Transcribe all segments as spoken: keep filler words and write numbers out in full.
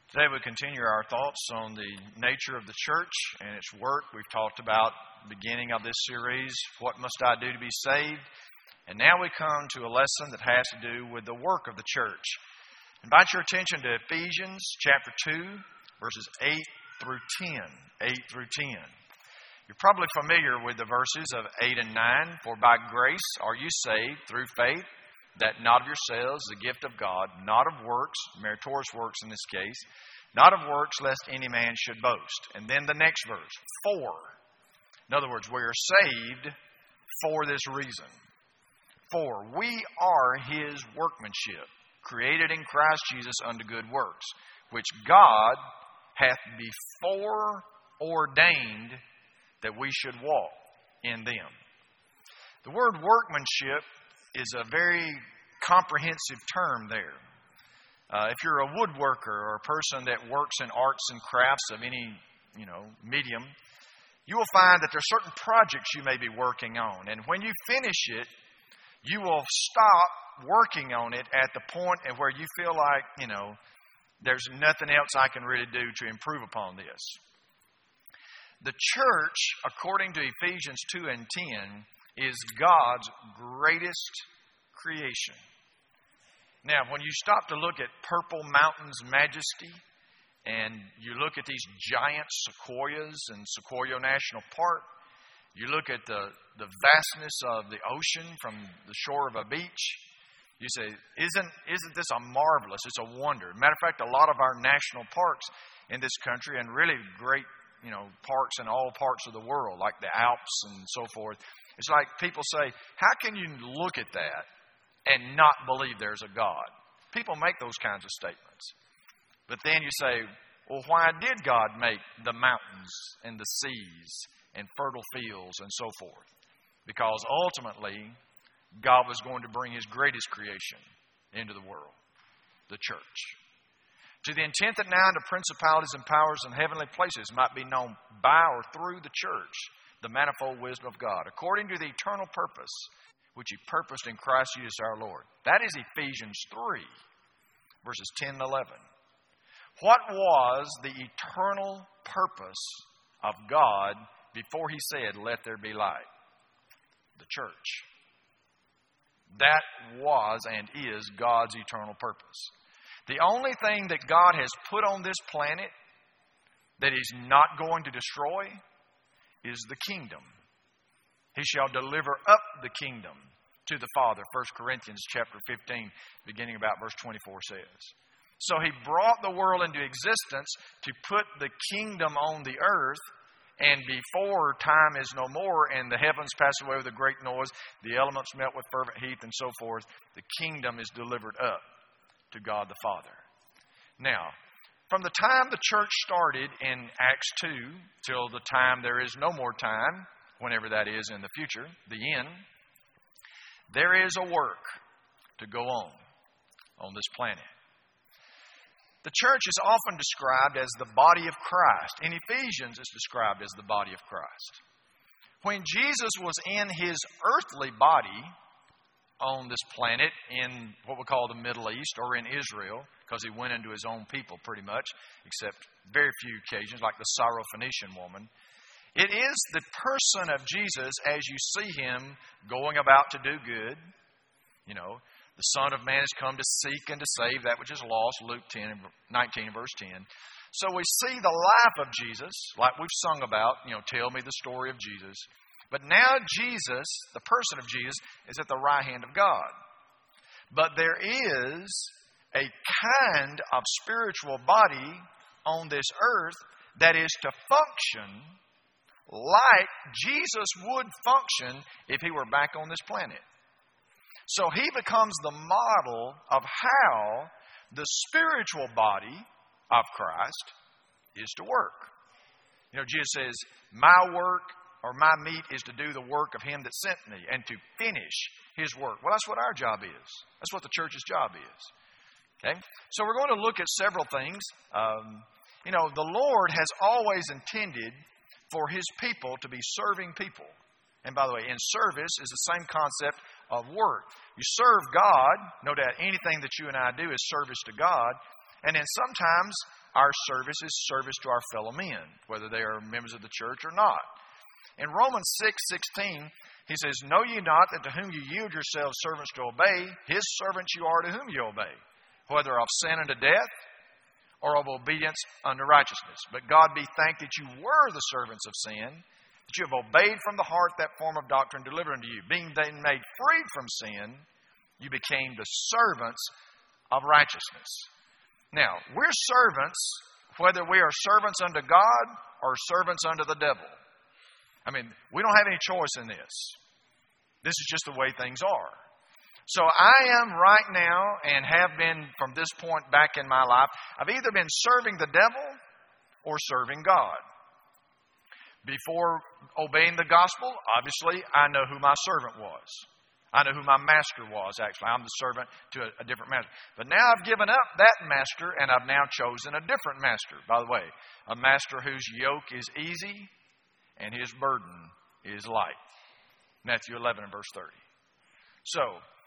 Today we continue our thoughts on the nature of the church and its work. We've talked about the beginning of this series, what must I do to be saved? And now we come to a lesson that has to do with the work of the church. I invite your attention to Ephesians chapter two, verses eight through ten. eight through ten. You're probably familiar with the verses of eight and nine. For by grace are you saved through faith, that not of yourselves, the gift of God, not of works, meritorious works in this case, not of works, lest any man should boast. And then the next verse, for. In other words, we are saved for this reason. For we are His workmanship, created in Christ Jesus unto good works, which God hath before ordained that we should walk in them. The word workmanship is a very comprehensive term there. Uh, if you're a woodworker or a person that works in arts and crafts of any, you know, medium, you will find that there are certain projects you may be working on. And when you finish it, you will stop working on it at the point at where you feel like, you know, there's nothing else I can really do to improve upon this. The church, according to Ephesians two and ten, is God's greatest creation. Now, when you stop to look at Purple Mountain's majesty, and you look at these giant sequoias in Sequoia National Park, you look at the, the vastness of the ocean from the shore of a beach, you say, isn't, isn't this a marvelous, it's a wonder. Matter of fact, a lot of our national parks in this country, and really great, you know, parks in all parts of the world, like the Alps and so forth, it's like people say, how can you look at that and not believe there's a God? People make those kinds of statements. But then you say, well, why did God make the mountains and the seas and fertile fields and so forth? Because ultimately, God was going to bring His greatest creation into the world, the church. To the intent that now the principalities and powers in heavenly places might be known by or through the church, the manifold wisdom of God, according to the eternal purpose which He purposed in Christ Jesus our Lord. That is Ephesians three, verses ten and eleven. What was the eternal purpose of God before He said, let there be light? The church. That was and is God's eternal purpose. The only thing that God has put on this planet that He's not going to destroy is the kingdom. He shall deliver up the kingdom to the Father. First Corinthians chapter fifteen, beginning about verse twenty-four says. So He brought the world into existence to put the kingdom on the earth, and before time is no more and the heavens pass away with a great noise, the elements melt with fervent heat and so forth, the kingdom is delivered up to God the Father. Now, from the time the church started in Acts two till the time there is no more time, whenever that is in the future, the end, there is a work to go on on this planet. The church is often described as the body of Christ. In Ephesians, it's described as the body of Christ. When Jesus was in His earthly body on this planet in what we call the Middle East or in Israel, because He went into His own people pretty much, except very few occasions, like the Syrophoenician woman. It is the person of Jesus as you see Him going about to do good. You know, the Son of Man has come to seek and to save that which is lost, Luke ten, nineteen, verse ten. So we see the life of Jesus, like we've sung about, you know, tell me the story of Jesus. But now Jesus, the person of Jesus, is at the right hand of God. But there is a kind of spiritual body on this earth that is to function like Jesus would function if He were back on this planet. So He becomes the model of how the spiritual body of Christ is to work. You know, Jesus says, my work or my meat is to do the work of Him that sent me and to finish His work. Well, that's what our job is. That's what the church's job is. Okay? So we're going to look at several things. Um, you know, the Lord has always intended for His people to be serving people. And by the way, in service is the same concept of work. You serve God, no doubt anything that you and I do is service to God. And then sometimes our service is service to our fellow men, whether they are members of the church or not. In Romans six sixteen, he says, "Know ye not that to whom you yield yourselves servants to obey, his servants you are to whom you obey, whether of sin unto death or of obedience unto righteousness. But God be thanked that you were the servants of sin, that you have obeyed from the heart that form of doctrine delivered unto you. Being then made freed from sin, you became the servants of righteousness." Now, we're servants, whether we are servants unto God or servants unto the devil. I mean, we don't have any choice in this. This is just the way things are. So I am right now, and have been from this point back in my life, I've either been serving the devil or serving God. Before obeying the gospel, obviously, I know who my servant was. I know who my master was, actually. I'm the servant to a, a different master. But now I've given up that master, and I've now chosen a different master. By the way, a master whose yoke is easy and his burden is light. Matthew eleven and verse thirty. So,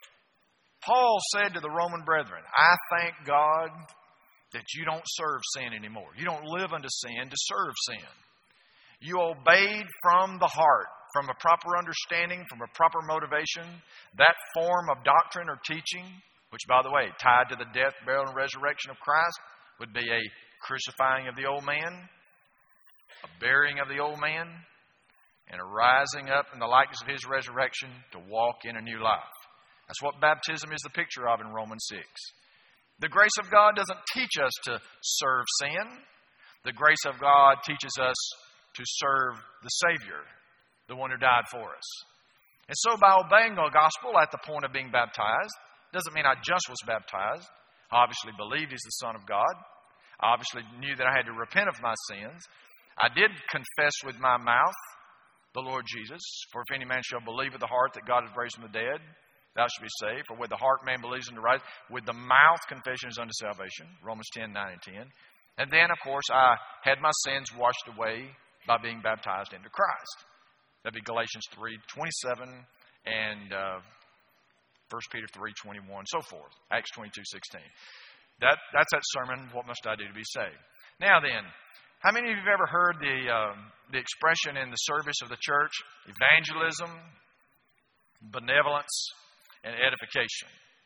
Paul said to the Roman brethren, "I thank God that you don't serve sin anymore. You don't live unto sin to serve sin. You obeyed from the heart, from a proper understanding, from a proper motivation, that form of doctrine or teaching, which, by the way, tied to the death, burial, and resurrection of Christ, would be a crucifying of the old man, a burying of the old man, and a rising up in the likeness of His resurrection to walk in a new life. That's what baptism is the picture of in Romans six. The grace of God doesn't teach us to serve sin. The grace of God teaches us to serve the Savior, the one who died for us. And so by obeying the gospel at the point of being baptized, doesn't mean I just was baptized. I obviously believed He's the Son of God. I obviously knew that I had to repent of my sins. I did confess with my mouth the Lord Jesus. For if any man shall believe with the heart that God has raised from the dead, thou shalt be saved. For with the heart man believes unto right, with the mouth confession is unto salvation. Romans ten, nine and ten. And then, of course, I had my sins washed away by being baptized into Christ. That'd be Galatians three, twenty-seven and uh, First Peter three, twenty-one, so forth. Acts twenty-two, sixteen. That, that's that sermon, What Must I Do to Be Saved? Now then, how many of you have ever heard the, uh, the expression in the service of the church, evangelism, benevolence, and edification?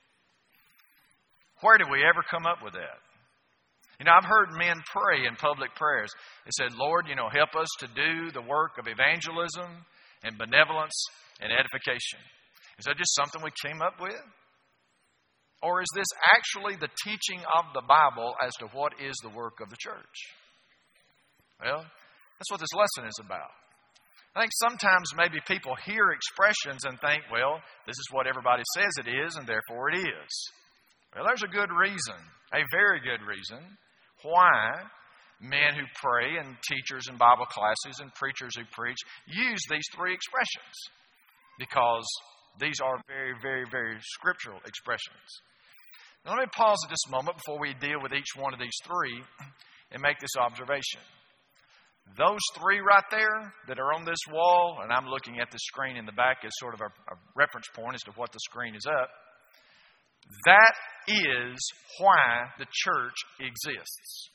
Where did we ever come up with that? You know, I've heard men pray in public prayers. They said, "Lord, you know, help us to do the work of evangelism and benevolence and edification." Is that just something we came up with? Or is this actually the teaching of the Bible as to what is the work of the church? Well, that's what this lesson is about. I think sometimes maybe people hear expressions and think, well, this is what everybody says it is, and therefore it is. Well, there's a good reason, a very good reason, why men who pray and teachers in Bible classes and preachers who preach use these three expressions. Because these are very, very, very scriptural expressions. Now, let me pause at this moment before we deal with each one of these three and make this observation. Those three right there that are on this wall, and I'm looking at the screen in the back as sort of a, a reference point as to what the screen is up, that is why the church exists.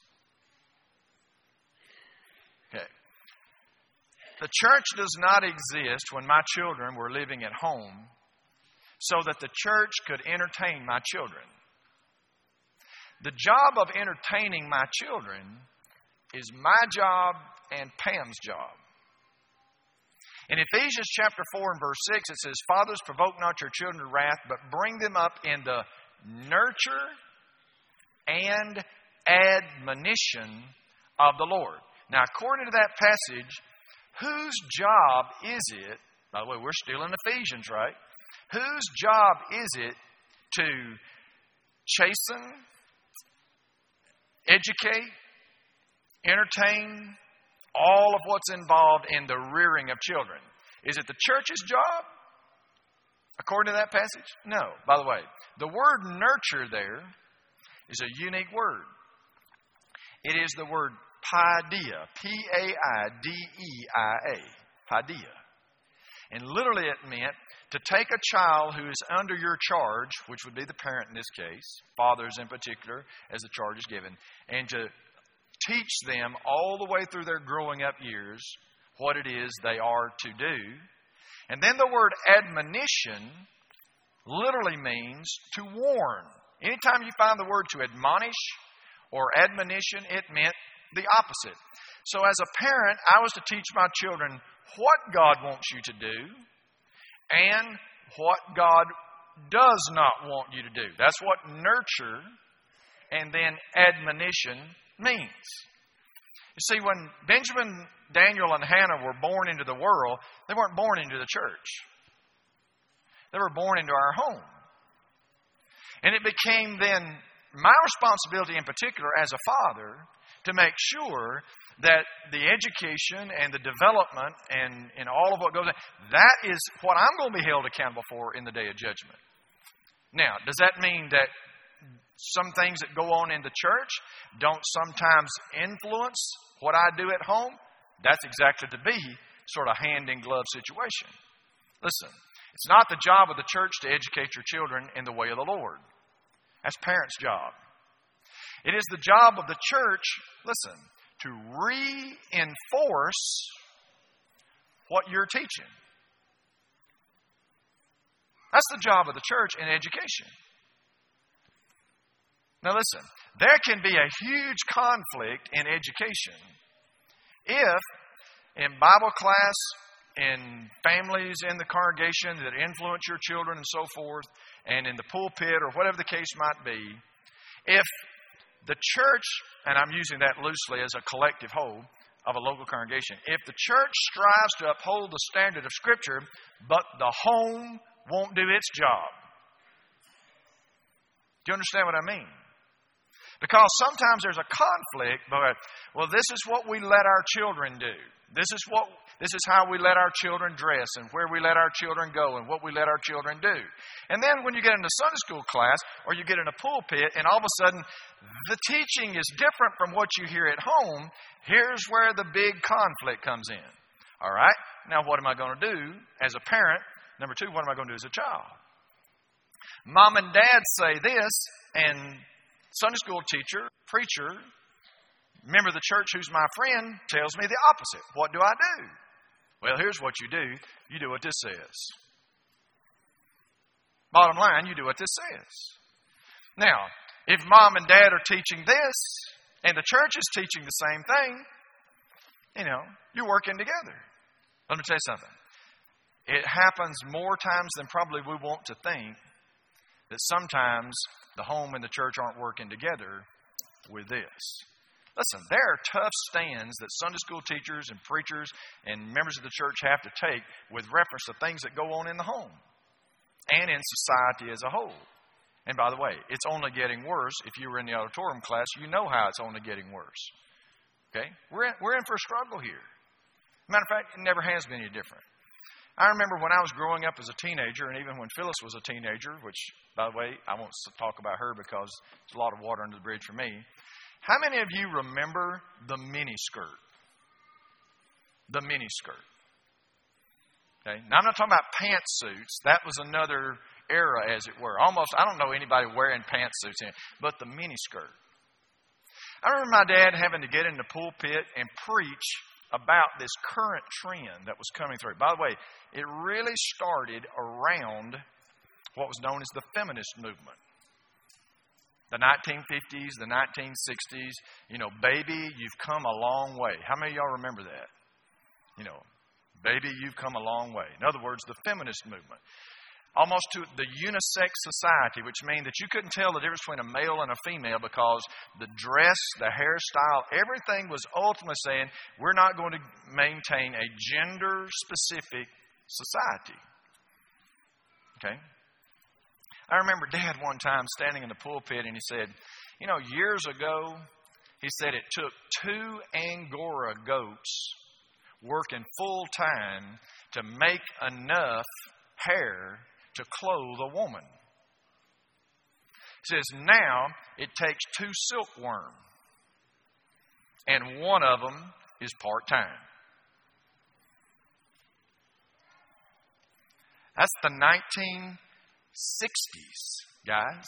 Okay. The church does not exist when my children were living at home so that the church could entertain my children. The job of entertaining my children is my job and Pam's job. In Ephesians chapter four and verse six, it says, "Fathers, provoke not your children to wrath, but bring them up in the nurture and admonition of the Lord." Now, according to that passage, whose job is it, by the way, we're still in Ephesians, right? Whose job is it to chasten, educate, entertain, all of what's involved in the rearing of children? Is it the church's job, according to that passage? No. By the way, the word nurture there is a unique word. It is the word paideia, P A I D E I A, paideia. And literally it meant to take a child who is under your charge, which would be the parent in this case, fathers in particular, as the charge is given, and to teach them all the way through their growing up years what it is they are to do. And then the word admonition literally means to warn. Anytime you find the word to admonish or admonition, it meant the opposite. So as a parent, I was to teach my children what God wants you to do and what God does not want you to do. That's what nurture and then admonition means. You see, when Benjamin, Daniel, and Hannah were born into the world, they weren't born into the church. They were born into our home. And it became then my responsibility in particular as a father to make sure that the education and the development and, and all of what goes on, that is what I'm going to be held accountable for in the day of judgment. Now, does that mean that some things that go on in the church don't sometimes influence what I do at home? That's exactly to be sort of hand-in-glove situation. Listen, it's not the job of the church to educate your children in the way of the Lord. That's parents' job. It is the job of the church, listen, to reinforce what you're teaching. That's the job of the church in education. Now listen, there can be a huge conflict in education if in Bible class, in families in the congregation that influence your children and so forth, and in the pulpit or whatever the case might be, if the church, and I'm using that loosely as a collective whole of a local congregation, if the church strives to uphold the standard of Scripture, but the home won't do its job. Do you understand what I mean? Because sometimes there's a conflict, but, well, this is what we let our children do. This is what this is how we let our children dress and where we let our children go and what we let our children do. And then when you get into Sunday school class or you get in a pulpit and all of a sudden the teaching is different from what you hear at home, here's where the big conflict comes in. All right? Now what am I going to do as a parent? Number two, what am I going to do as a child? Mom and dad say this, and Sunday school teacher, preacher, member of the church who's my friend tells me the opposite. What do I do? Well, here's what you do. You do what this says. Bottom line, you do what this says. Now, if mom and dad are teaching this and the church is teaching the same thing, you know, you're working together. Let me tell you something. It happens more times than probably we want to think that sometimes the home and the church aren't working together with this. Listen, there are tough stands that Sunday school teachers and preachers and members of the church have to take with reference to things that go on in the home and in society as a whole. And by the way, it's only getting worse. If you were in the auditorium class, you know how it's only getting worse. Okay? We're in, we're in for a struggle here. Matter of fact, it never has been any different. I remember when I was growing up as a teenager, and even when Phyllis was a teenager, which, by the way, I won't talk about her because there's a lot of water under the bridge for me. How many of you remember the miniskirt? The miniskirt. Okay? Now, I'm not talking about pantsuits. That was another era, as it were. Almost, I don't know anybody wearing pantsuits in, but the miniskirt. I remember my dad having to get in the pulpit and preach about this current trend that was coming through. By the way, it really started around what was known as the feminist movement. The nineteen fifties, the nineteen sixties, you know, baby, you've come a long way. How many of y'all remember that? You know, baby, you've come a long way. In other words, the feminist movement. Almost to the unisex society, which means that you couldn't tell the difference between a male and a female because the dress, the hairstyle, everything was ultimately saying we're not going to maintain a gender-specific society. Okay? I remember Dad one time standing in the pulpit and he said, you know, years ago, he said it took two Angora goats working full time to make enough hair to clothe a woman. He says now it takes two silkworm and one of them is part-time. That's the nineteen sixties, guys.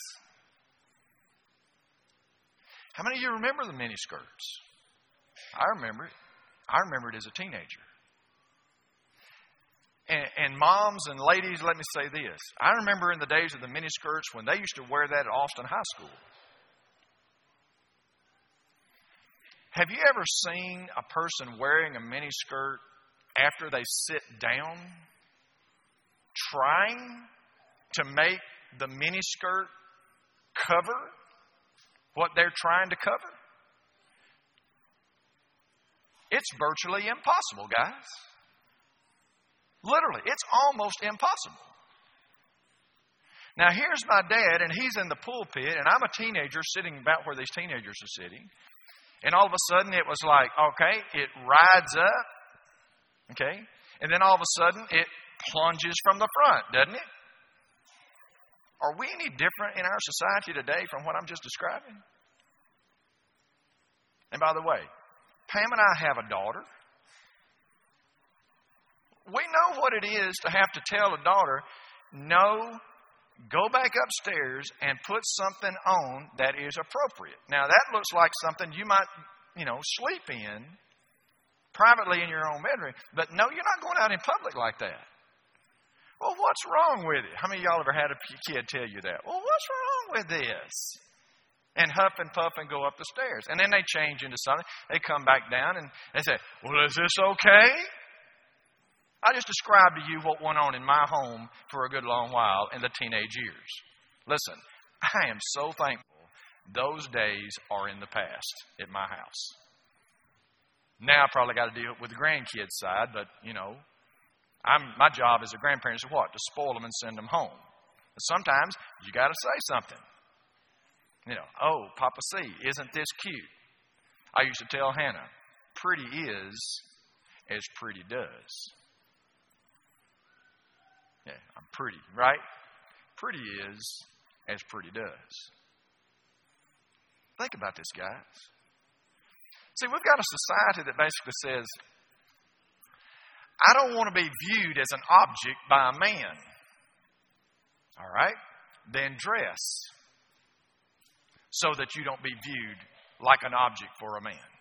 How many of you remember the miniskirts? I remember it. I remember it as a teenager. And, and moms and ladies, let me say this. I remember in the days of the miniskirts when they used to wear that at Austin High School. Have you ever seen a person wearing a miniskirt after they sit down, trying to make the miniskirt cover what they're trying to cover? It's virtually impossible, guys. Literally, it's almost impossible. Now, here's my dad, and he's in the pulpit, and I'm a teenager sitting about where these teenagers are sitting. And all of a sudden, it was like, okay, it rides up, okay, and then all of a sudden, it plunges from the front, doesn't it? Are we any different in our society today from what I'm just describing? And by the way, Pam and I have a daughter. We know what it is to have to tell a daughter, no, go back upstairs and put something on that is appropriate. Now, that looks like something you might, you know, sleep in privately in your own bedroom. But no, you're not going out in public like that. Well, what's wrong with it? How many of y'all ever had a kid tell you that? Well, what's wrong with this? And huff and puff and go up the stairs. And then they change into something. They come back down and they say, well, is this okay? I just described to you what went on in my home for a good long while in the teenage years. Listen, I am so thankful those days are in the past at my house. Now I probably got to deal with the grandkids side, but, you know, I'm, my job as a grandparent is what? To spoil them and send them home. But sometimes you got to say something. You know, oh, Papa C, isn't this cute? I used to tell Hannah, pretty is as pretty does. Yeah, I'm pretty, right? Pretty is as pretty does. Think about this, guys. See, we've got a society that basically says, I don't want to be viewed as an object by a man. All right? Then dress so that you don't be viewed like an object for a man.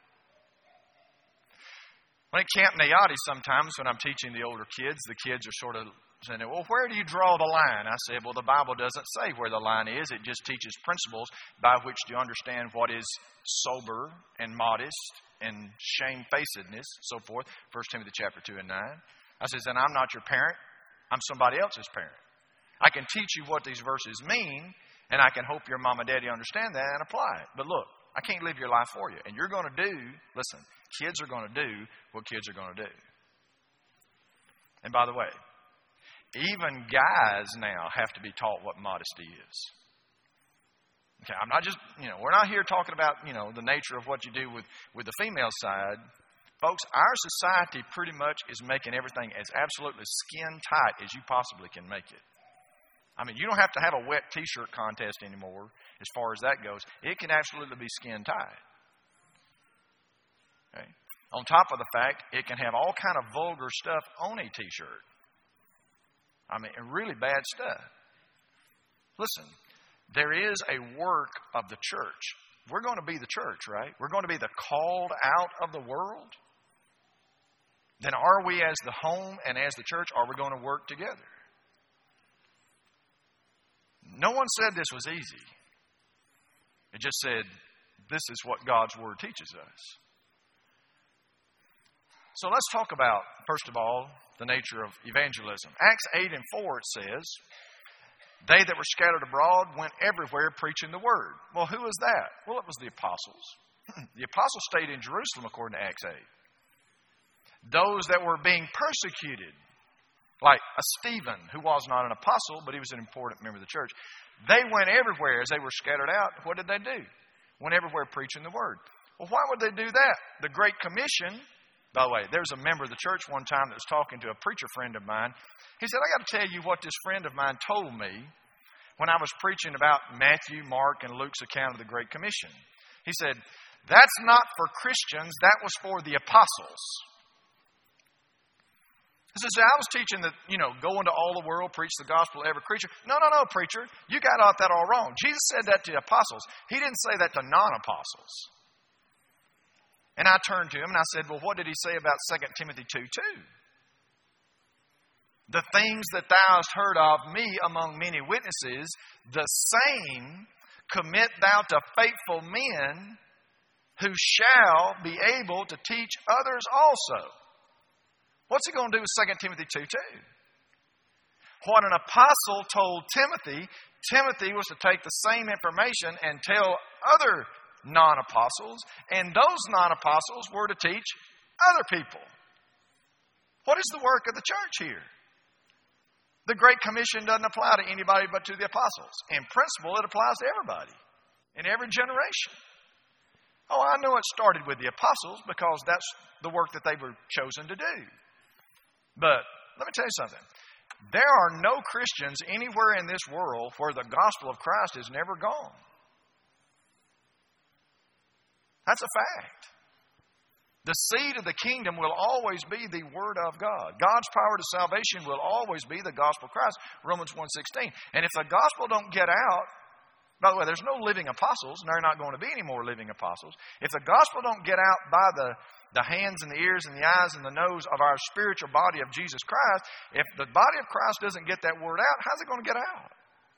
When at Camp Nayati, sometimes when I'm teaching the older kids, the kids are sort of saying, well, where do you draw the line? I said, well, the Bible doesn't say where the line is. It just teaches principles by which to understand what is sober and modest and shamefacedness, so forth. First Timothy chapter two and nine. I says, and I'm not your parent. I'm somebody else's parent. I can teach you what these verses mean, and I can hope your mom and daddy understand that and apply it. But look, I can't live your life for you. And you're going to do, listen, kids are going to do what kids are going to do. And by the way, even guys now have to be taught what modesty is. Okay, I'm not just, you know, we're not here talking about, you know, the nature of what you do with, with the female side. Folks, our society pretty much is making everything as absolutely skin tight as you possibly can make it. I mean, you don't have to have a wet t-shirt contest anymore as far as that goes. It can absolutely be skin tight. Okay. On top of the fact, it can have all kind of vulgar stuff on a t-shirt. I mean, really bad stuff. Listen, there is a work of the church. We're going to be the church, right? We're going to be the called out of the world. Then are we as the home and as the church, are we going to work together? No one said this was easy. It just said, this is what God's Word teaches us. So let's talk about, first of all, the nature of evangelism. Acts eight and four, it says, they that were scattered abroad went everywhere preaching the Word. Well, who was that? Well, it was the apostles. The apostles stayed in Jerusalem, according to Acts eight. Those that were being persecuted, like a Stephen, who was not an apostle, but he was an important member of the church. They went everywhere as they were scattered out. What did they do? Went everywhere preaching the Word. Well, why would they do that? The Great Commission, by the way, there was a member of the church one time that was talking to a preacher friend of mine. He said, I got to tell you what this friend of mine told me when I was preaching about Matthew, Mark, and Luke's account of the Great Commission. He said, that's not for Christians, that was for the apostles. He says, I was teaching that, you know, go into all the world, preach the gospel to every creature. No, no, no, preacher. You got that all wrong. Jesus said that to the apostles. He didn't say that to non-apostles. And I turned to him and I said, well, what did he say about Second Timothy two two? The things that thou hast heard of me among many witnesses, the same commit thou to faithful men who shall be able to teach others also. What's he going to do with Second Timothy two two? What an apostle told Timothy, Timothy was to take the same information and tell other non-apostles, and those non-apostles were to teach other people. What is the work of the church here? The Great Commission doesn't apply to anybody but to the apostles. In principle, it applies to everybody in every generation. Oh, I know it started with the apostles because that's the work that they were chosen to do. But let me tell you something. There are no Christians anywhere in this world where the gospel of Christ has never gone. That's a fact. The seed of the kingdom will always be the Word of God. God's power to salvation will always be the gospel of Christ, Romans one sixteen. And if the gospel don't get out, by the way, there's no living apostles, and there are not going to be any more living apostles. If the gospel don't get out by the, the hands and the ears and the eyes and the nose of our spiritual body of Jesus Christ, if the body of Christ doesn't get that word out, how's it going to get out?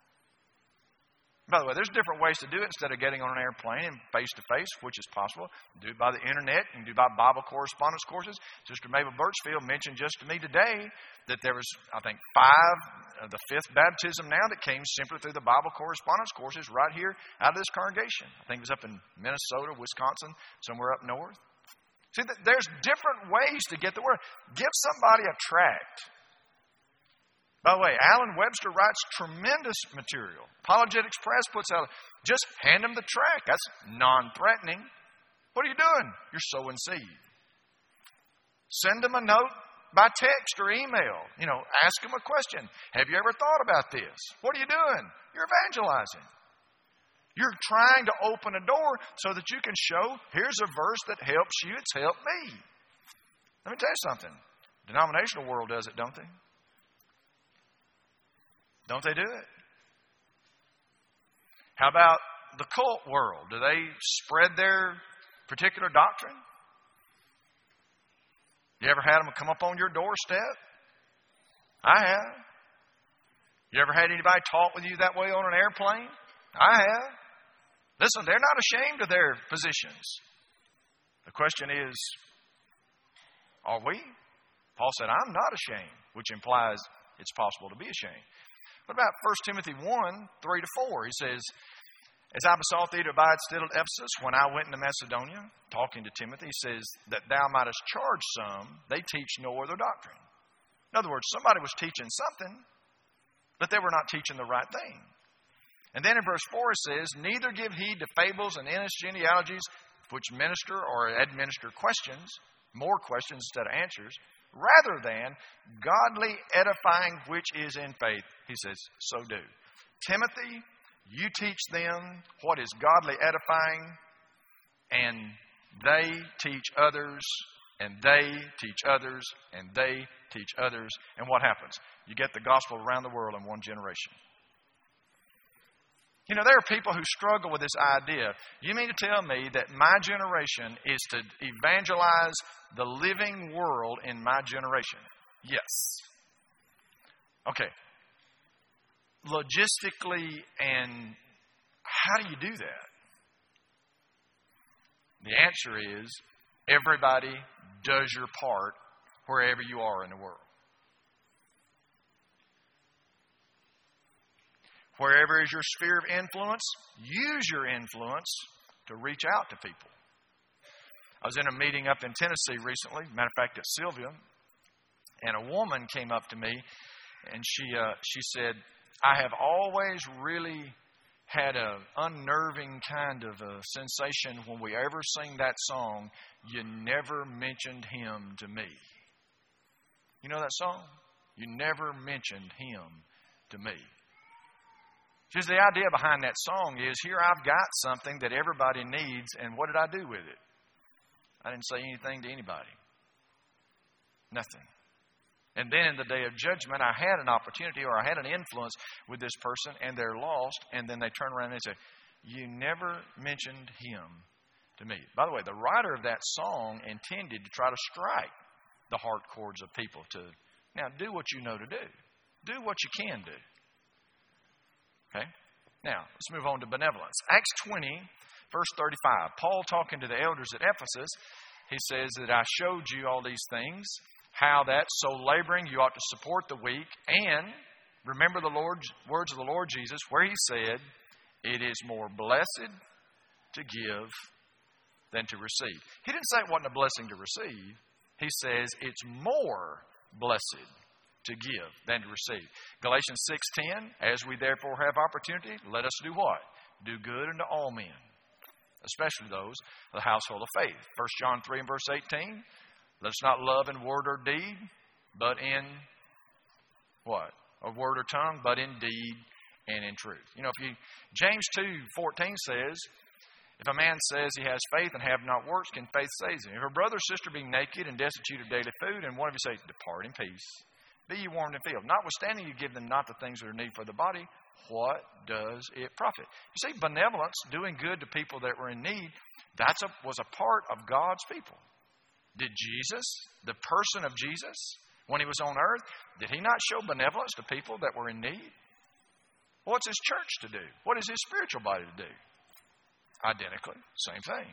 By the way, there's different ways to do it instead of getting on an airplane and face-to-face, which is possible. Do it by the internet. You can do it by Bible correspondence courses. Sister Mabel Birchfield mentioned just to me today that there was, I think, five of the fifth baptism now that came simply through the Bible correspondence courses right here out of this congregation. I think it was up in Minnesota, Wisconsin, somewhere up north. See, there's different ways to get the word. Give somebody a tract. By the way, Alan Webster writes tremendous material. Apologetics Press puts out, just hand them the tract. That's non-threatening. What are you doing? You're sowing seed. Send them a note by text or email. You know, ask them a question. Have you ever thought about this? What are you doing? You're evangelizing. You're trying to open a door so that you can show, here's a verse that helps you. It's helped me. Let me tell you something. The denominational world does it, don't they? Don't they do it? How about the cult world? Do they spread their particular doctrine? You ever had them come up on your doorstep? I have. You ever had anybody talk with you that way on an airplane? I have. Listen, they're not ashamed of their positions. The question is, are we? Paul said, I'm not ashamed, which implies it's possible to be ashamed. What about First Timothy one, three to four? He says, as I besought thee to abide still at Ephesus when I went into Macedonia, talking to Timothy, he says, that thou mightest charge some, they teach no other doctrine. In other words, somebody was teaching something, but they were not teaching the right thing. And then in verse four it says, neither give heed to fables and endless genealogies which minister or administer questions, more questions instead of answers, rather than godly edifying which is in faith. He says, so do. Timothy, you teach them what is godly edifying, and they teach others, and they teach others, and they teach others. And what happens? You get the gospel around the world in one generation. You know, there are people who struggle with this idea. You mean to tell me that my generation is to evangelize the living world in my generation? Yes. Okay. Logistically, and how do you do that? The answer is everybody does your part wherever you are in the world. Wherever is your sphere of influence, use your influence to reach out to people. I was in a meeting up in Tennessee recently, matter of fact at Sylvia, and a woman came up to me and she uh, she said, I have always really had an unnerving kind of a sensation when we ever sing that song, you never mentioned him to me. You know that song? You never mentioned him to me. Just the idea behind that song is, here I've got something that everybody needs, and what did I do with it? I didn't say anything to anybody. Nothing. And then in the day of judgment, I had an opportunity or I had an influence with this person and they're lost. And then they turn around and they say, you never mentioned him to me. By the way, the writer of that song intended to try to strike the heart chords of people to, now do what you know to do. Do what you can do. Okay? Now, let's move on to benevolence. Acts twenty, verse thirty-five. Paul talking to the elders at Ephesus, he says that I showed you all these things, how that so laboring you ought to support the weak, and remember the Lord's words of the Lord Jesus, where he said, it is more blessed to give than to receive. He didn't say it wasn't a blessing to receive. He says it's more blessed to give than to receive. Galatians six ten, as we therefore have opportunity, let us do what? Do good unto all men, especially those of the household of faith. First John three and verse eighteen, let us not love in word or deed, but in what? Of word or tongue, but in deed and in truth. You know, if you James two fourteen says, if a man says he has faith and have not works, can faith save him? If a brother or sister be naked and destitute of daily food, and one of you say, depart in peace, be ye warmed and filled. Notwithstanding, you give them not the things that are needed for the body, what does it profit? You see, benevolence, doing good to people that were in need, that's a, was a part of God's people. Did Jesus, the person of Jesus, when he was on earth, did he not show benevolence to people that were in need? What's his church to do? What is his spiritual body to do? Identically, same thing.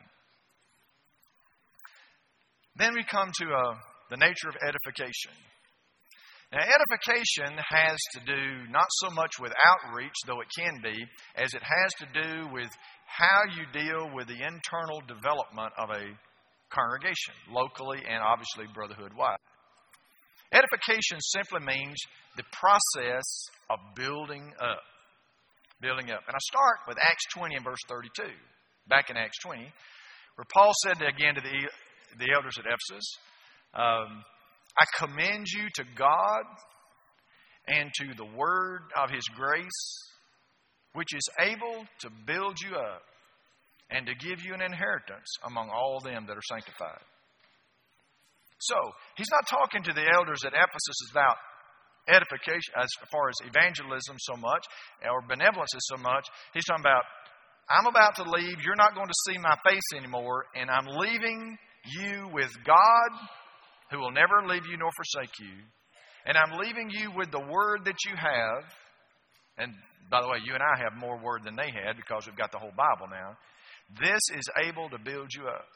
Then we come to uh, the nature of edification. Now, edification has to do not so much with outreach, though it can be, as it has to do with how you deal with the internal development of a congregation, locally and obviously brotherhood-wide. Edification simply means the process of building up. Building up. And I start with Acts twenty and verse thirty-two. Back in Acts twenty, where Paul said again to the, the elders at Ephesus, um, I commend you to God and to the word of his grace, which is able to build you up and to give you an inheritance among all them that are sanctified. So, he's not talking to the elders at Ephesus about edification as far as evangelism so much, or benevolence is so much. He's talking about, I'm about to leave, you're not going to see my face anymore, and I'm leaving you with God, who will never leave you nor forsake you. And I'm leaving you with the word that you have. And by the way, you and I have more word than they had because we've got the whole Bible now. This is able to build you up.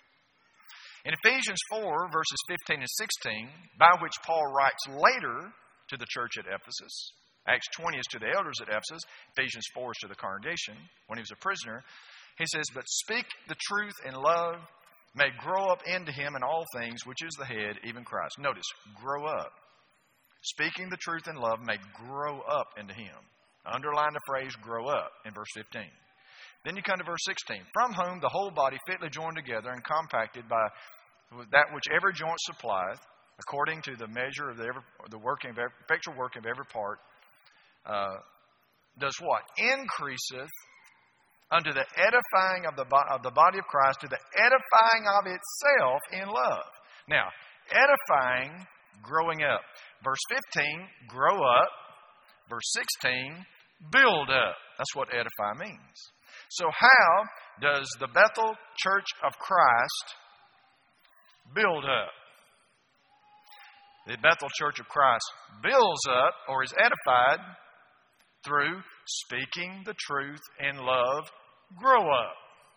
In Ephesians four, verses fifteen and sixteen, by which Paul writes later to the church at Ephesus. Acts twenty is to the elders at Ephesus. Ephesians four is to the congregation when he was a prisoner. He says, but speak the truth in love, may grow up into him in all things, which is the head, even Christ. Notice, grow up. Speaking the truth in love may grow up into him. Underline the phrase grow up in verse fifteen. Then you come to verse sixteen. From whom the whole body fitly joined together and compacted by that which every joint supplieth, according to the measure of the, every, the working of every, effectual work of every part, uh, does what? Increaseth unto the edifying of the, of the body of Christ, to the edifying of itself in love. Now, edifying, growing up. Verse fifteen, grow up. Verse sixteen, build up. That's what edify means. So how does the Bethel Church of Christ build up? The Bethel Church of Christ builds up or is edified through speaking the truth in love. Grow up.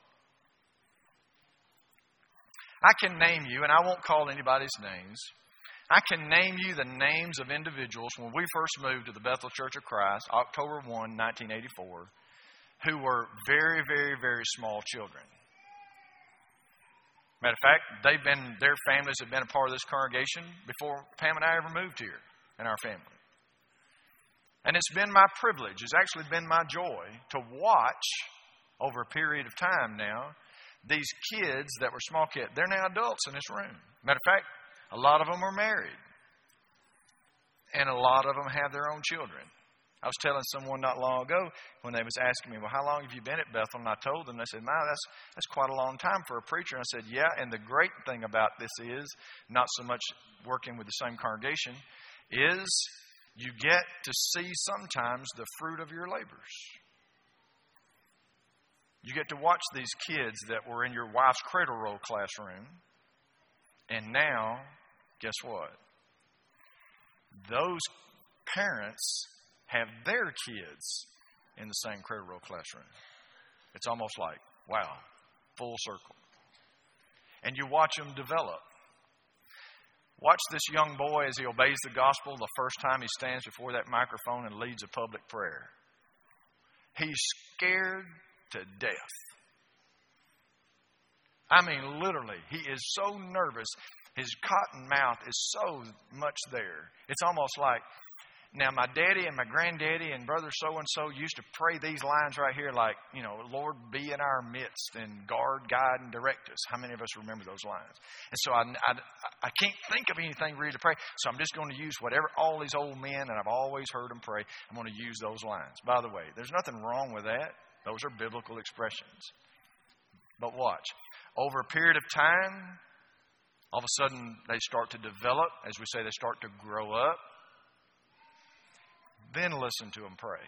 I can name you, and I won't call anybody's names. I can name you the names of individuals when we first moved to the Bethel Church of Christ, October first, nineteen eighty-four, who were very, very, very small children. Matter of fact, they've been, their families have been a part of this congregation before Pam and I ever moved here in our family. And it's been my privilege, it's actually been my joy to watch over a period of time now, these kids that were small kids, they're now adults in this room. Matter of fact, a lot of them are married. And a lot of them have their own children. I was telling someone not long ago when they was asking me, well, how long have you been at Bethel? And I told them, they said, man, that's, that's quite a long time for a preacher. And I said, yeah, and the great thing about this is, not so much working with the same congregation, is you get to see sometimes the fruit of your labors. You get to watch these kids that were in your wife's cradle roll classroom, and now, guess what? Those parents have their kids in the same cradle roll classroom. It's almost like, wow, full circle. And you watch them develop. Watch this young boy as he obeys the gospel the first time he stands before that microphone and leads a public prayer. He's scared to death. I mean, literally, he is so nervous. His cotton mouth is so much there. It's almost like, now my daddy and my granddaddy and brother so-and-so used to pray these lines right here like, you know, Lord, be in our midst and guard, guide, and direct us. How many of us remember those lines? And so I, I, I can't think of anything really to pray, so I'm just going to use whatever all these old men, and I've always heard them pray, I'm going to use those lines. By the way, there's nothing wrong with that. Those are biblical expressions. But watch. Over a period of time, all of a sudden they start to develop. As we say, they start to grow up. Then listen to them pray.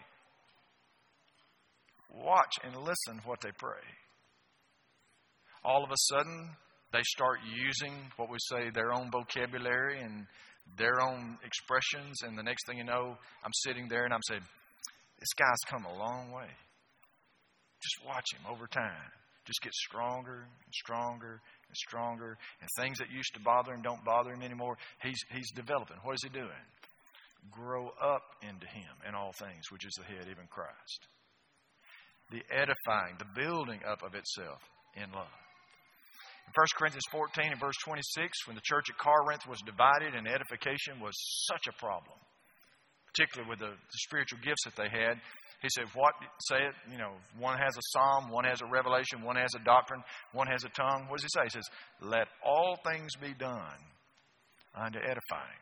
Watch and listen what they pray. All of a sudden, they start using what we say, their own vocabulary and their own expressions. And the next thing you know, I'm sitting there and I'm saying, this guy's come a long way. Just watch him over time. Just get stronger and stronger and stronger. And things that used to bother him don't bother him anymore. He's, he's developing. What is he doing? Grow up into Him in all things, which is the head, even Christ. The edifying, the building up of itself in love. In First Corinthians fourteen and verse twenty-six, when the church at Corinth was divided and edification was such a problem, particularly with the, the spiritual gifts that they had, he said, what, say it, you know, one has a psalm, one has a revelation, one has a doctrine, one has a tongue. What does he say? He says, let all things be done unto edifying.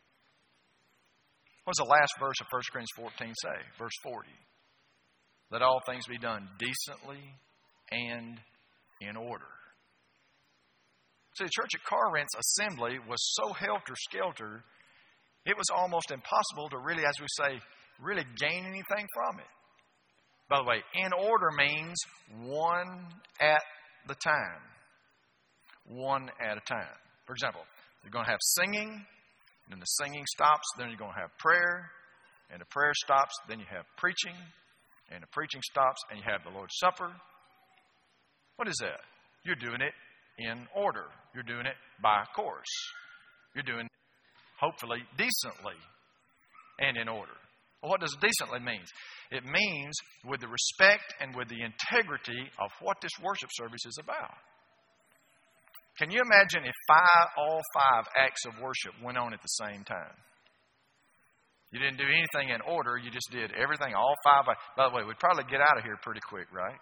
What does the last verse of First Corinthians fourteen say? Verse forty. Let all things be done decently and in order. See, the church at Corinth's assembly was so helter-skelter, it was almost impossible to really, as we say, really gain anything from it. By the way, in order means one at the time. One at a time. For example, you're going to have singing. And the singing stops, then you're going to have prayer. And the prayer stops, then you have preaching. And the preaching stops, and you have the Lord's Supper. What is that? You're doing it in order. You're doing it by course. You're doing it, hopefully, decently and in order. Well, what does decently mean? It means with the respect and with the integrity of what this worship service is about. Can you imagine if five, all five acts of worship went on at the same time? You didn't do anything in order. You just did everything, all five. By the way, we'd probably get out of here pretty quick, right?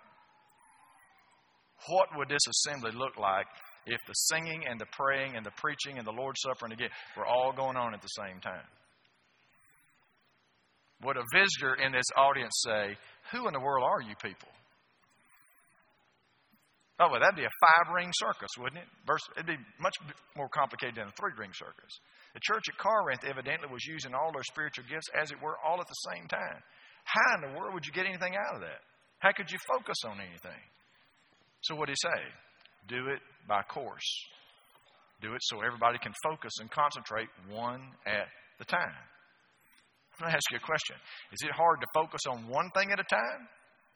What would this assembly look like if the singing and the praying and the preaching and the Lord's Supper and the gift were all going on at the same time? Would a visitor in this audience say, who in the world are you people? Oh, well, that'd be a five-ring circus, wouldn't it? It'd be much more complicated than a three-ring circus. The church at Corinth evidently was using all their spiritual gifts, as it were, all at the same time. How in the world would you get anything out of that? How could you focus on anything? So what did he say? Do it by course. Do it so everybody can focus and concentrate one at the time. I'm going to ask you a question. Is it hard to focus on one thing at a time?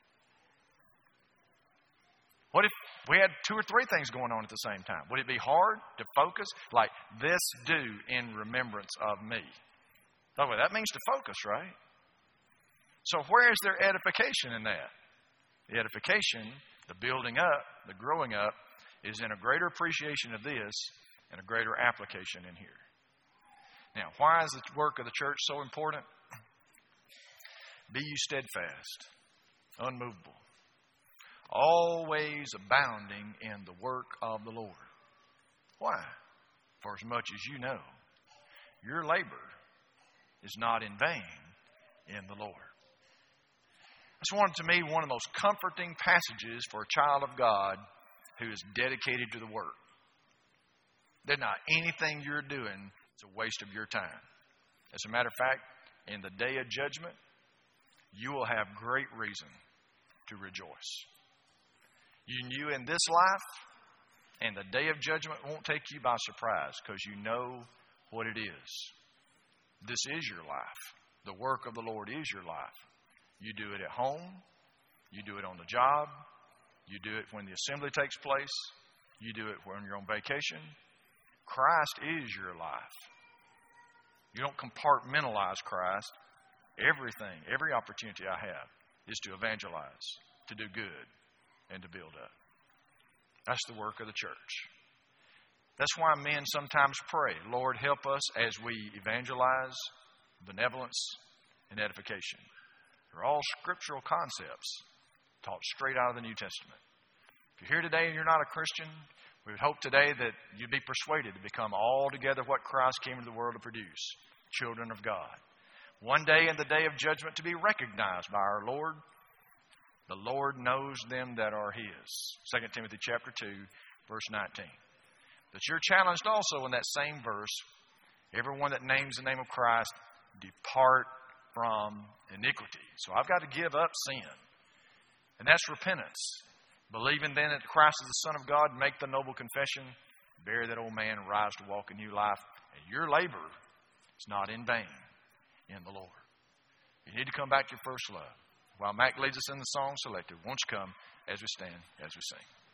What if we had two or three things going on at the same time? Would it be hard to focus? Like, this do in remembrance of me. By the way, that means to focus, right? So where is their edification in that? The edification, the building up, the growing up, is in a greater appreciation of this and a greater application in here. Now, why is the work of the church so important? Be you steadfast, unmovable, always abounding in the work of the Lord. Why? For as much as you know, your labor is not in vain in the Lord. That's one, to me, one of the most comforting passages for a child of God who is dedicated to the work. There's not anything you're doing that's a waste of your time. As a matter of fact, in the day of judgment, you will have great reason to rejoice. You knew in this life, and the day of judgment won't take you by surprise because you know what it is. This is your life. The work of the Lord is your life. You do it at home. You do it on the job. You do it when the assembly takes place. You do it when you're on vacation. Christ is your life. You don't compartmentalize Christ. Everything, every opportunity I have is to evangelize, to do good, and to build up. That's the work of the church. That's why men sometimes pray, Lord, help us as we evangelize, benevolence, and edification. They're all scriptural concepts taught straight out of the New Testament. If you're here today and you're not a Christian, we would hope today that you'd be persuaded to become altogether what Christ came into the world to produce, children of God. One day in the day of judgment to be recognized by our Lord. The Lord knows them that are His. Second Timothy chapter two, verse nineteen. But you're challenged also in that same verse, everyone that names the name of Christ, depart from iniquity. So I've got to give up sin. And that's repentance. Believing then that Christ is the Son of God, make the noble confession, bury that old man, rise to walk a new life. And your labor is not in vain in the Lord. You need to come back to your first love. While Mac leads us in the song selected, won't you come as we stand, as we sing.